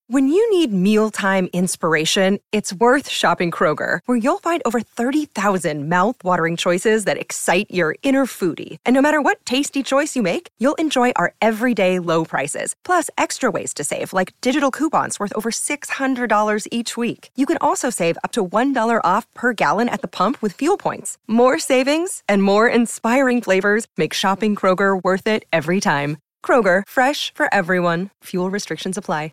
When you need mealtime inspiration, it's worth shopping Kroger, where you'll find over 30,000 mouth-watering choices that excite your inner foodie. And no matter what tasty choice you make, you'll enjoy our everyday low prices, plus extra ways to save, like digital coupons worth over $600 each week. You can also save up to $1 off per gallon at the pump with fuel points. More savings and more inspiring flavors make shopping Kroger worth it every time. Kroger, fresh for everyone. Fuel restrictions apply.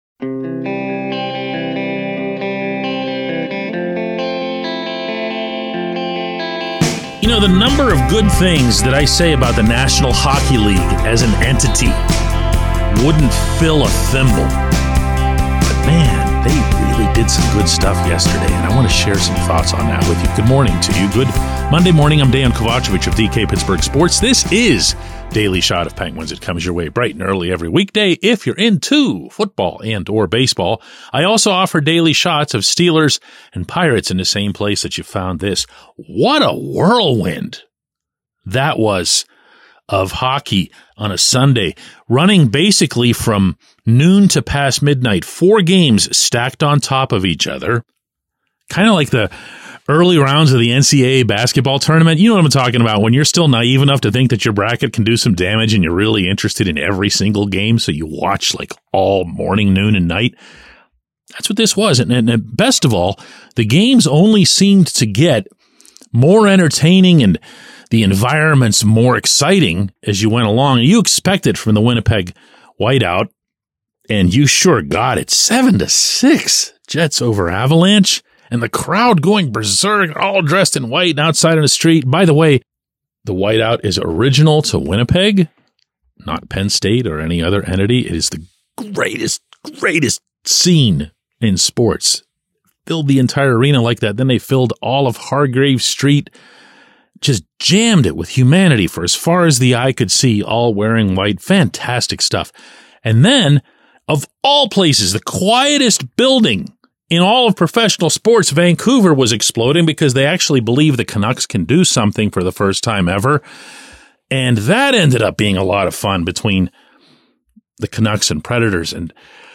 You know, the number of good things that I say about the National Hockey League as an entity wouldn't fill a thimble. But man, they really did some good stuff yesterday, and I want to share some thoughts on that with you. Good morning to you. Good Monday morning. I'm Dan Kovacevic of DK Pittsburgh Sports. This is Daily Shot of Penguins. It comes your way bright and early every weekday if you're into football and or baseball. I also offer daily shots of Steelers and Pirates in the same place that you found this. What a whirlwind that was of hockey on a Sunday, running basically from noon to past midnight. 4 games stacked on top of each other, kind of like the early rounds of the NCAA basketball tournament. You know what I'm talking about, when you're still naive enough to think that your bracket can do some damage and you're really interested in every single game, so you watch like all morning, noon, and night. That's what this was. And best of all, the games only seemed to get more entertaining and the environments more exciting as you went along. And you expected from the Winnipeg Whiteout, and you sure got it. 7-6 Jets over Avalanche. And the crowd going berserk, all dressed in white and outside on the street. By the way, the whiteout is original to Winnipeg, not Penn State or any other entity. It is the greatest scene in sports. Filled the entire arena like that. Then they filled all of Hargrave Street, just jammed it with humanity for as far as the eye could see, all wearing white. Fantastic stuff. And then, of all places, the quietest building in all of professional sports, Vancouver was exploding because they actually believe the Canucks can do something for the first time ever. And that ended up being a lot of fun between the Canucks and Predators. And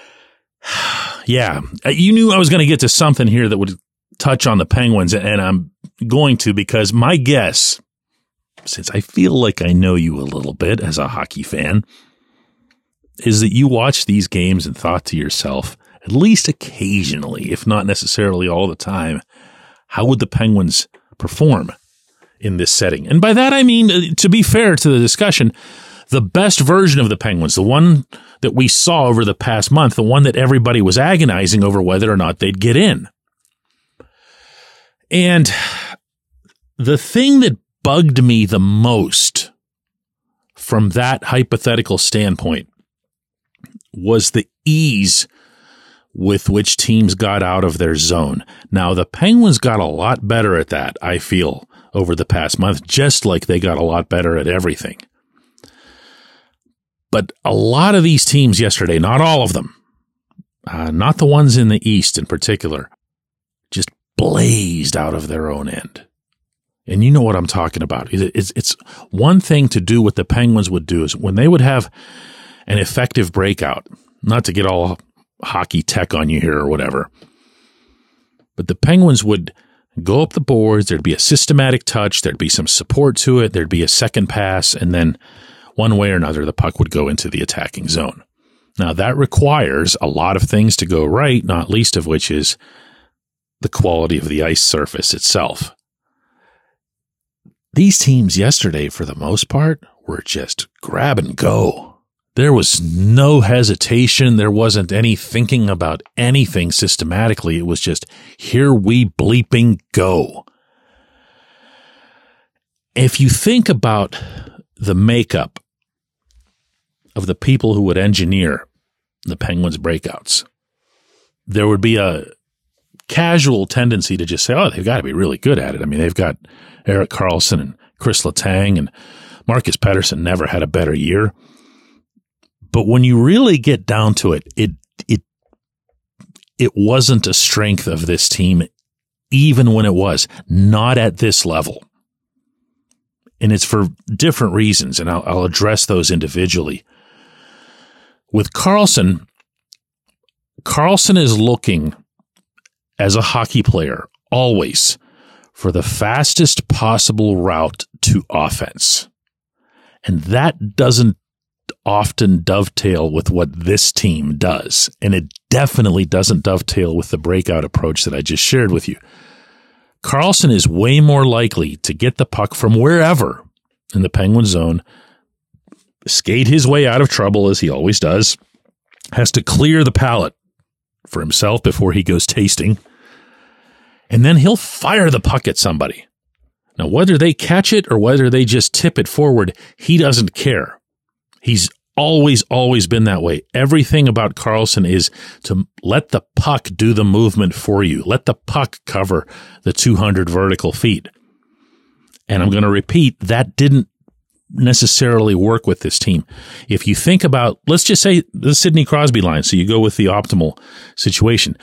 yeah, you knew I was going to get to something here that would touch on the Penguins, and I'm going to, because my guess, since I feel like I know you a little bit as a hockey fan, is that you watched these games and thought to yourself, at least occasionally, if not necessarily all the time, how would the Penguins perform in this setting? And by that, I mean, to be fair to the discussion, the best version of the Penguins, the one that we saw over the past month, the one that everybody was agonizing over whether or not they'd get in. And the thing that bugged me the most from that hypothetical standpoint was the ease with which teams got out of their zone. Now, the Penguins got a lot better at that, I feel, over the past month, just like they got a lot better at everything. But a lot of these teams yesterday, not all of them, not the ones in the East in particular, just blazed out of their own end. And you know what I'm talking about. It's one thing to do what the Penguins would do is when they would have an effective breakout, not to get all hockey tech on you here or whatever, but the Penguins would go up the boards, there'd be a systematic touch, there'd be some support to it, there'd be a second pass, and then one way or another, the puck would go into the attacking zone. Now, that requires a lot of things to go right, not least of which is the quality of the ice surface itself. These teams yesterday, for the most part, were just grab and go. There was no hesitation. There wasn't any thinking about anything systematically. It was just, here we bleeping go. If you think about the makeup of the people who would engineer the Penguins breakouts, there would be a casual tendency to just say, oh, they've got to be really good at it. I mean, they've got Erik Karlsson and Chris Letang, and Marcus Pettersson never had a better year. But when you really get down to it, it wasn't a strength of this team, even when it was not at this level. And it's for different reasons, and I'll address those individually. With Karlsson, Karlsson is looking, as a hockey player, always for the fastest possible route to offense. And that doesn't often dovetail with what this team does. And it definitely doesn't dovetail with the breakout approach that I just shared with you. Karlsson is way more likely to get the puck from wherever in the Penguin zone, skate his way out of trouble as he always does, has to clear the palate for himself before he goes tasting, and then he'll fire the puck at somebody. Now, whether they catch it or whether they just tip it forward, he doesn't care. He's always been that way. Everything about Karlsson is to let the puck do the movement for you. Let the puck cover the 200 vertical feet. And I'm going to repeat, that didn't necessarily work with this team. If you think about, let's just say the Sidney Crosby line, so you go with the optimal situation.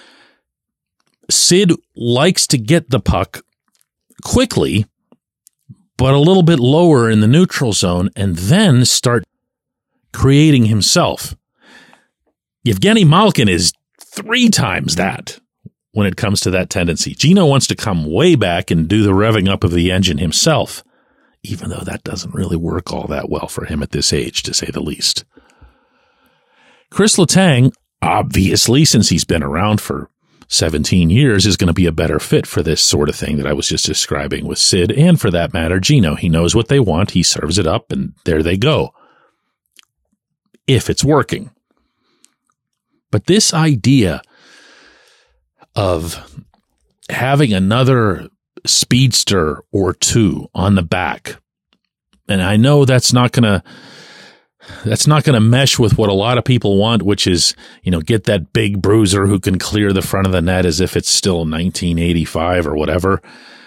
Sid likes to get the puck quickly, but a little bit lower in the neutral zone, and then start creating himself. Evgeny Malkin is 3 times that when it comes to that tendency. Gino wants to come way back and do the revving up of the engine himself, even though that doesn't really work all that well for him at this age, to say the least. Chris Letang, obviously, since he's been around for 17 years, is going to be a better fit for this sort of thing that I was just describing with Sid, and for that matter, Gino. He knows what they want, he serves it up, and there they go. If it's working. But this idea of having another speedster or two on the back, and I know that's not going to mesh with what a lot of people want, which is, get that big bruiser who can clear the front of the net as if it's still 1985 or whatever.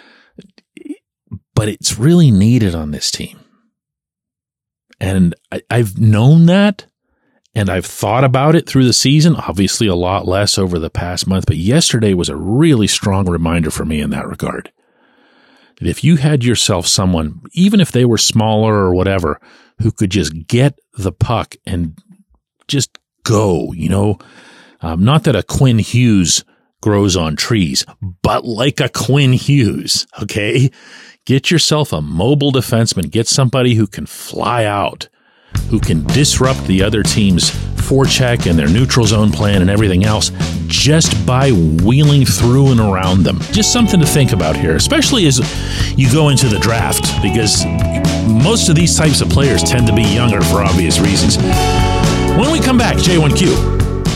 But it's really needed on this team. And I've known that, and I've thought about it through the season, obviously a lot less over the past month, but yesterday was a really strong reminder for me in that regard. That if you had yourself someone, even if they were smaller or whatever, who could just get the puck and just go, not that a Quinn Hughes grows on trees, but like a Quinn Hughes, okay? Get yourself a mobile defenseman, get somebody who can fly out, who can disrupt the other team's forecheck and their neutral zone plan and everything else just by wheeling through and around them. Just something to think about here, especially as you go into the draft, because most of these types of players tend to be younger for obvious reasons. When we come back, J1Q.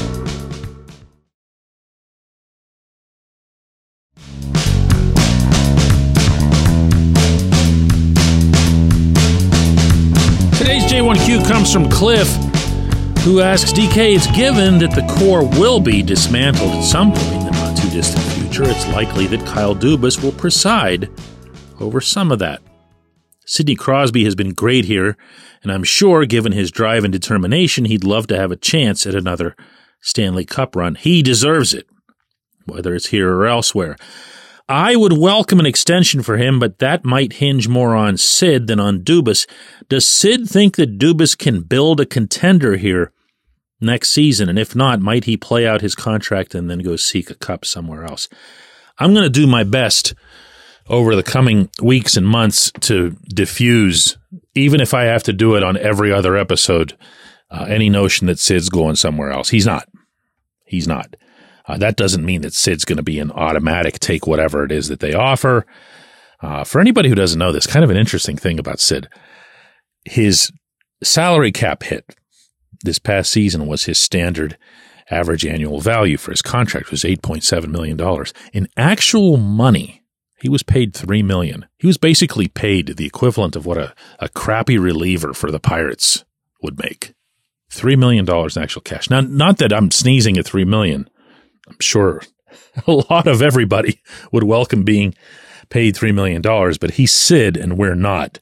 Today's J1Q comes from Cliff, who asks, DK, it's given that the core will be dismantled at some point in the not-too-distant future. It's likely that Kyle Dubas will preside over some of that. Sidney Crosby has been great here, and I'm sure, given his drive and determination, he'd love to have a chance at another Stanley Cup run. He deserves it, whether it's here or elsewhere. I would welcome an extension for him, but that might hinge more on Sid than on Dubas. Does Sid think that Dubas can build a contender here next season? And if not, might he play out his contract and then go seek a cup somewhere else? I'm going to do my best over the coming weeks and months to diffuse, even if I have to do it on every other episode, any notion that Sid's going somewhere else. He's not. He's not. That doesn't mean that Sid's going to be an automatic take whatever it is that they offer. For anybody who doesn't know this, kind of an interesting thing about Sid, his salary cap hit this past season was his standard average annual value for his contract was $8.7 million. In actual money, he was paid $3 million. He was basically paid the equivalent of what a crappy reliever for the Pirates would make. $3 million in actual cash. Now, not that I'm sneezing at $3 million. I'm sure a lot of everybody would welcome being paid $3 million, but he's Sid and we're not.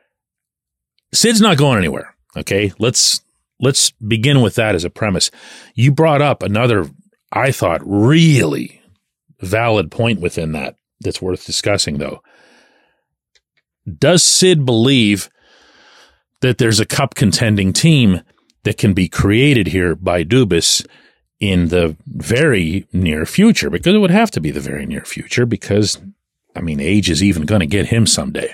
Sid's not going anywhere, okay? Let's begin with that as a premise. You brought up another, I thought, really valid point within that that's worth discussing, though. Does Sid believe that there's a cup contending team that can be created here by Dubas in the very near future, because it would have to be the very near future, because, I mean, age is even going to get him someday.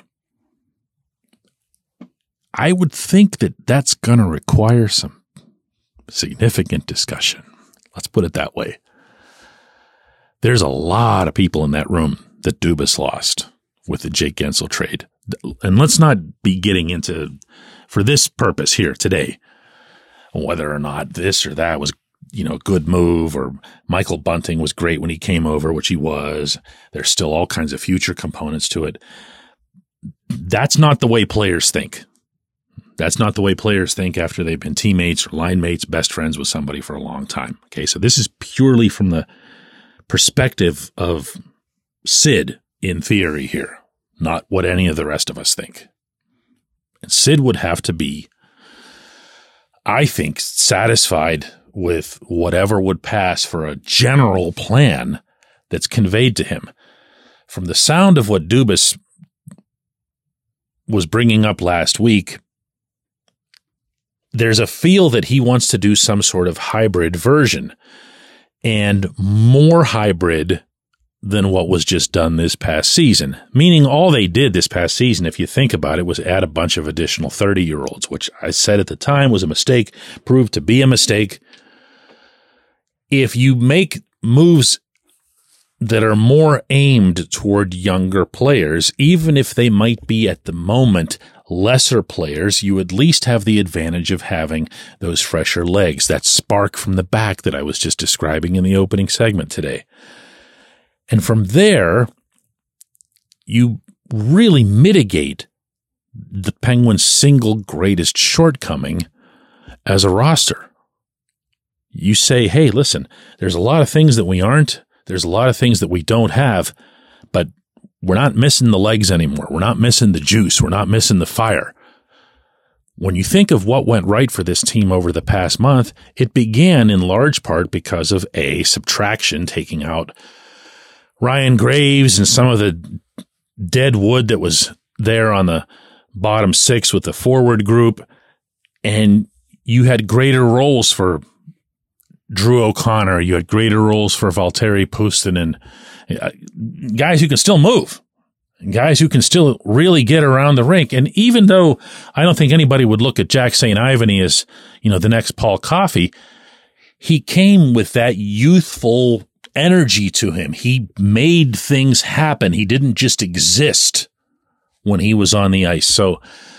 I would think that that's going to require some significant discussion. Let's put it that way. There's a lot of people in that room that Dubas lost with the Jake Guentzel trade. And let's not be getting into, for this purpose here today, whether or not this or that was, a good move, or Michael Bunting was great when he came over, which he was. There's still all kinds of future components to it. That's not the way players think. That's not the way players think after they've been teammates or line mates, best friends with somebody for a long time. Okay, so this is purely from the perspective of Sid in theory here, not what any of the rest of us think. And Sid would have to be, I think, satisfied with whatever would pass for a general plan that's conveyed to him. From the sound of what Dubas was bringing up last week, there's a feel that he wants to do some sort of hybrid version, and more hybrid than what was just done this past season. Meaning all they did this past season, if you think about it, was add a bunch of additional 30-year-olds, which I said at the time was a mistake, proved to be a mistake. If you make moves that are more aimed toward younger players, even if they might be at the moment lesser players, you at least have the advantage of having those fresher legs, that spark from the back that I was just describing in the opening segment today. And from there, you really mitigate the Penguins' single greatest shortcoming as a roster. You say, hey, listen, there's a lot of things that we aren't, there's a lot of things that we don't have, but we're not missing the legs anymore. We're not missing the juice. We're not missing the fire. When you think of what went right for this team over the past month, it began in large part because of subtraction, taking out Ryan Graves and some of the dead wood that was there on the bottom six with the forward group. And you had greater roles for Drew O'Connor. You had greater roles for Valtteri Puustinen, guys who can still move, guys who can still really get around the rink. And even though I don't think anybody would look at Jack St. Ivany as, the next Paul Coffey, he came with that youthful energy to him. He made things happen. He didn't just exist when he was on the ice. So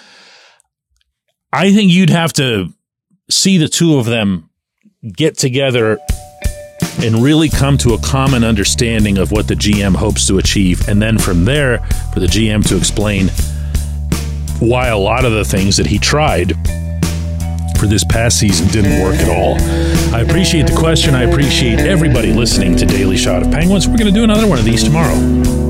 I think you'd have to see the two of them get together and really come to a common understanding of what the GM hopes to achieve. And then from there, for the GM to explain why a lot of the things that he tried for this past season didn't work at all. I appreciate the question. I appreciate everybody listening to Daily Shot of Penguins. We're going to do another one of these tomorrow.